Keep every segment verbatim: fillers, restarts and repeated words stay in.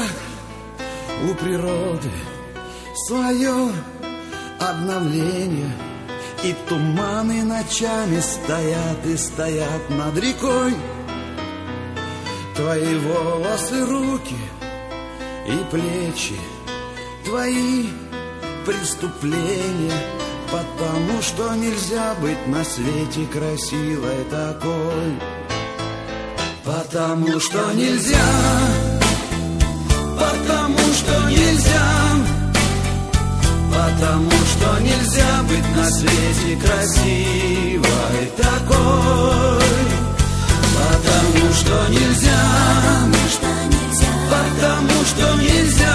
у природы свое обновление, и туманы ночами стоят и стоят над рекой. Твои волосы, руки и плечи, твои преступления, потому что нельзя быть на свете красивой такой. Потому что нельзя, потому что нельзя, потому что нельзя быть на свете красивой такой. Потому что нельзя, потому что нельзя,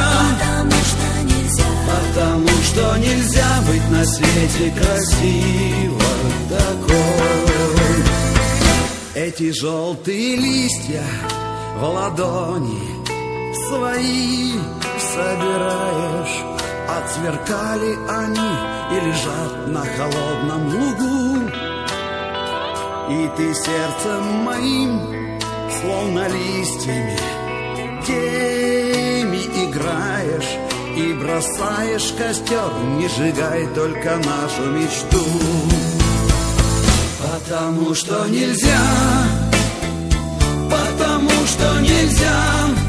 потому что нельзя быть на свете красивой такой. Эти желтые листья в ладони свои собираешь, отсверкали они и лежат на холодном лугу. И ты сердцем моим, словно листьями, теми играешь и бросаешь костер, не сжигай только нашу мечту. Потому что нельзя, потому что нельзя,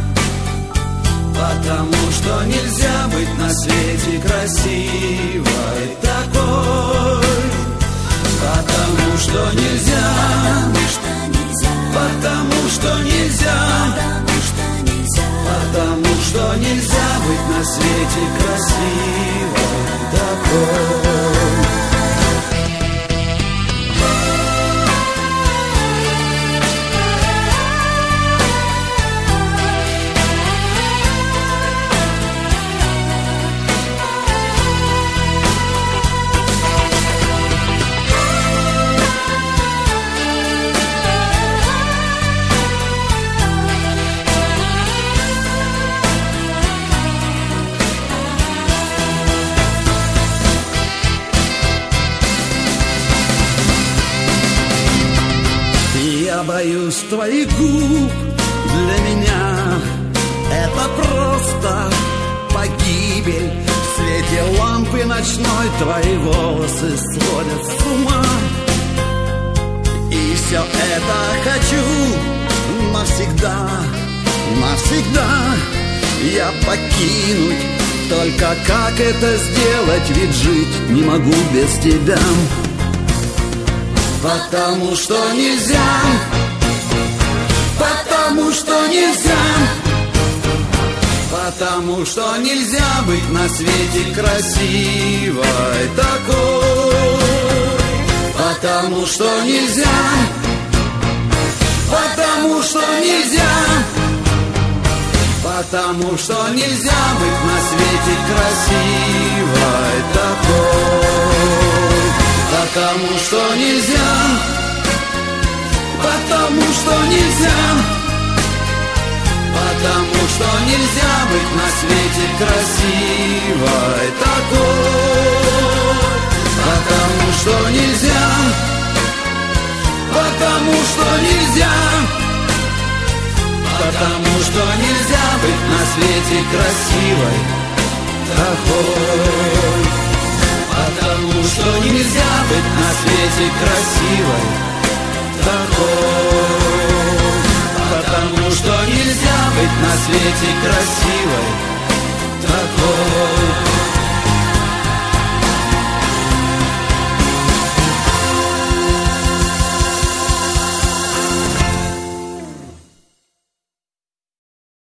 потому что нельзя быть на свете красивой такой. Потому что нельзя, потому что нельзя, потому что нельзя быть на свете красивой такой. Я боюсь твоих губ, для меня это просто погибель. В свете лампы ночной твои волосы сводят с ума. И все это хочу навсегда, навсегда я покинуть. Только как это сделать, ведь жить не могу без тебя. Потому что нельзя, потому что нельзя, потому что нельзя быть на свете красивой такой. Потому что нельзя, потому что нельзя, потому что нельзя быть на свете красивой такой. Потому что нельзя, потому что нельзя, потому что нельзя быть на свете красивой такой. Потому что нельзя, потому что нельзя, потому что нельзя быть на свете красивой такой. Потому что нельзя быть на свете красивой такой. Потому что нельзя быть на свете красивой такой.